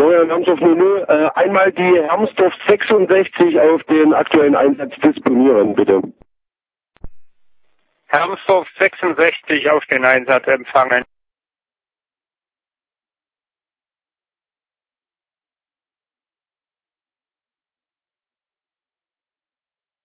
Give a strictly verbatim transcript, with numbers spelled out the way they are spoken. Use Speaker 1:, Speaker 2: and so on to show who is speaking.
Speaker 1: Florian Hermsdorf null null, äh, einmal die Hermsdorf sechsundsechzig auf den aktuellen Einsatz disponieren, bitte.
Speaker 2: Hermsdorf sechsundsechzig auf den Einsatz empfangen.